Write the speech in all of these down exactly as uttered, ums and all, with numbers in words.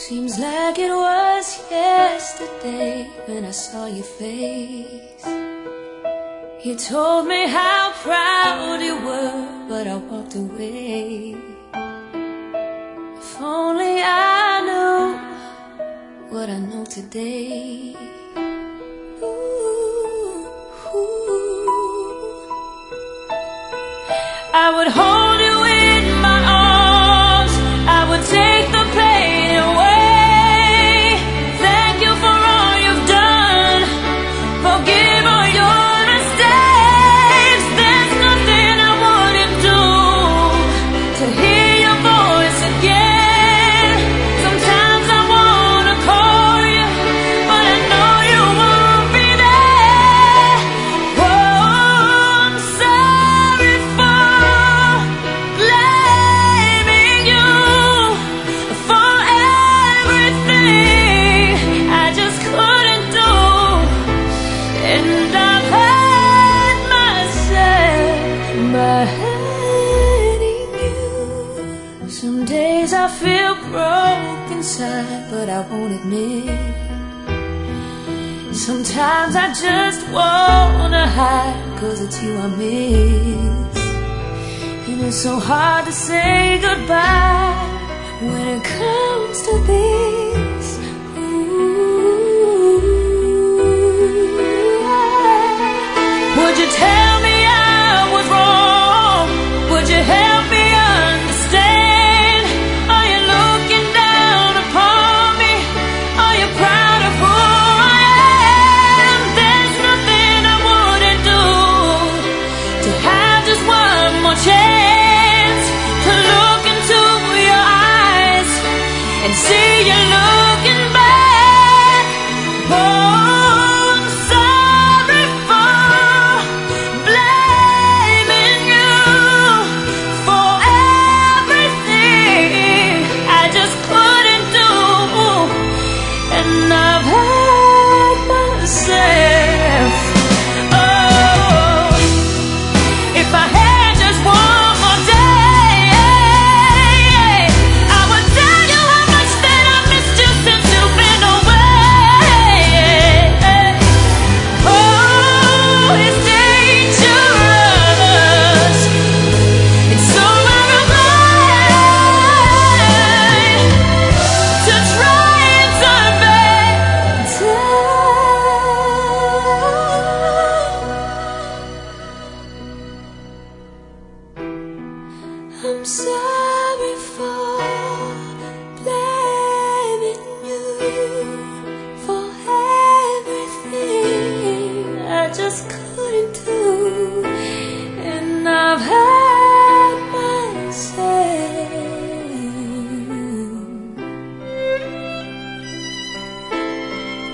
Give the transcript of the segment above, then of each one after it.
Seems like it was yesterday when I saw your face. You told me how proud you were, but I walked away. If only I knew what I know today. Ooh, ooh. I would hold you in my arms, I would take the pain away. Thank you for all you've done, forgive all your mistakes. There's nothing I wouldn't do to hear your voice again. Sometimes I wanna call you, but I know you won't be there. Oh, I'm sorry for blaming you for everything I just couldn't do. And I've hurt myself by hurting you. Some days I feel broke inside, but I won't admit. Sometimes I just wanna hide, 'cause it's you I miss. And it's so hard to say goodbye when it comes to this. Ooh. Would you tell me I was wrong? Would you help me understand? Are you looking down upon me? Are you proud of who I am? There's nothing I wouldn't do to have just one more chance to look into your eyes and see you looking back. Oh, I'm sorry for blaming you for everything I just couldn't do. And I've hurt myself. Oh, if I had just one more day, I would tell you how much that I missed you since you've been away. Oh, it's dangerous. It's so out of line to try and turn back time. I'm sorry for blaming you for everything I just couldn't do. And I've hurt myself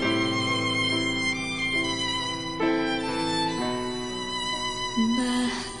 by